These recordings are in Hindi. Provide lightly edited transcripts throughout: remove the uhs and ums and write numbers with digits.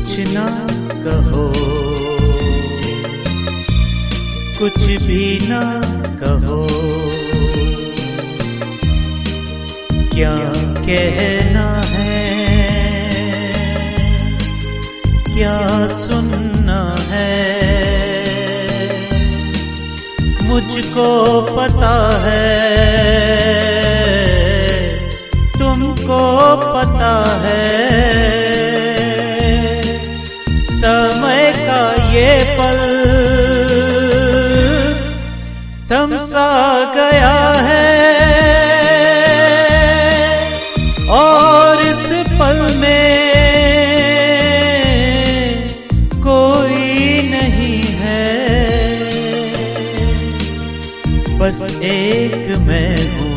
कुछ ना कहो, कुछ भी ना कहो, क्या कहना है, क्या सुनना है, मुझको पता है, तुमको पता है, समय का ये पल थम सा गया है और इस पल में कोई नहीं है, बस एक मैं हूँ,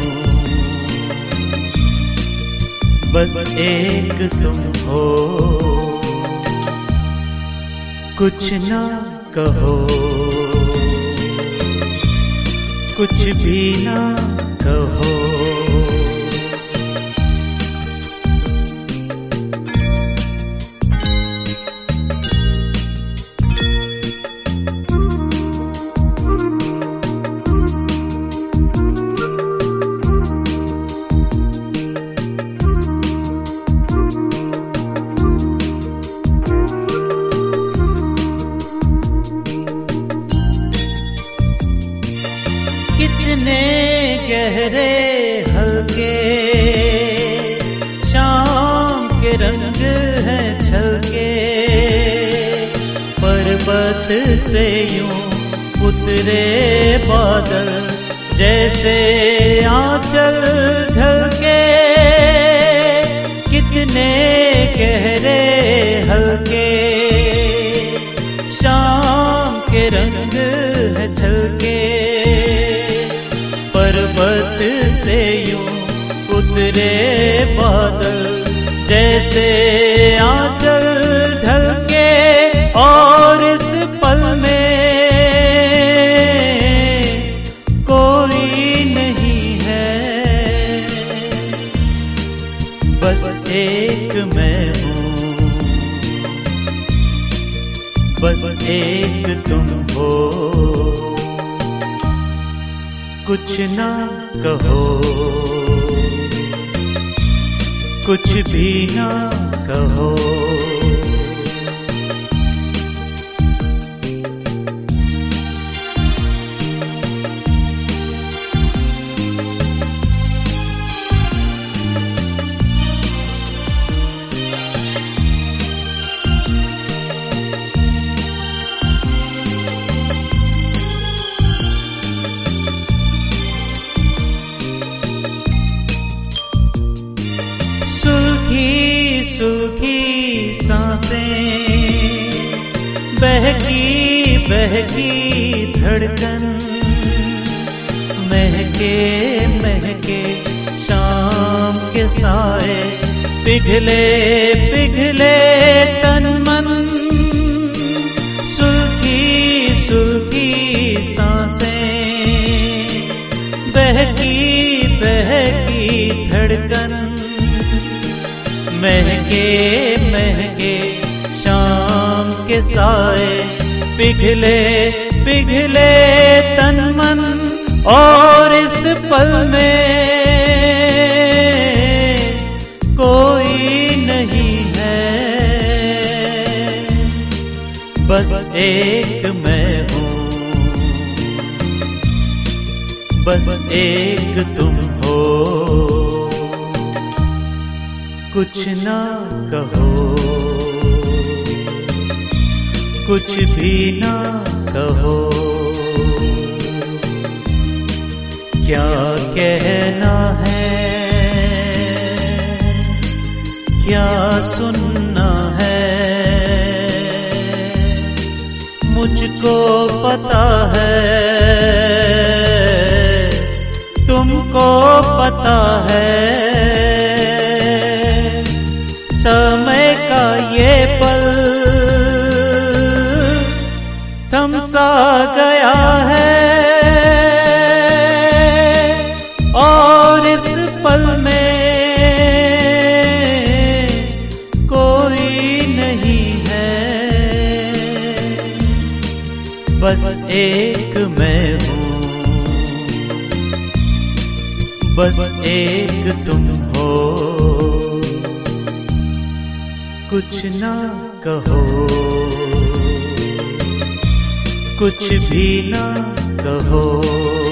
बस एक तुम हो। कुछ ना कहो, कुछ भी ना कहो, कितने गहरे हल्के शाम के रंग हैं छलके, पर्वत से यूं उतरे बादल जैसे आंचल ढलके, कितने गहरे हल्के शाम के रंग हैं छलके, पर्वत से यूं उतरे बादल जैसे आंचल ढलके, और इस पल में कोई नहीं है, बस एक मैं हूँ, बस एक तुम हो। कुछ ना कहो, कुछ भी ना कहो, सूखी सांसें, बहकी बहकी धड़कन, महके महके शाम के साए, पिघले पिघले तन मन, सूखी सूखी सांसें, बहकी बहकी धड़कन, महके महके शाम के साए, पिघले पिघले तन मन, और इस पल में कोई नहीं है, बस एक मैं हूँ, बस एक तुम हो। कुछ ना कहो, कुछ भी ना कहो, क्या कहना है, क्या सुनना है, मुझको पता है, तुमको पता है, समय का ये पल थम सा गया है और इस पल में कोई नहीं है, एक मैं हूँ, बस एक तुम हो। कुछ ना कहो, कुछ भी ना कहो।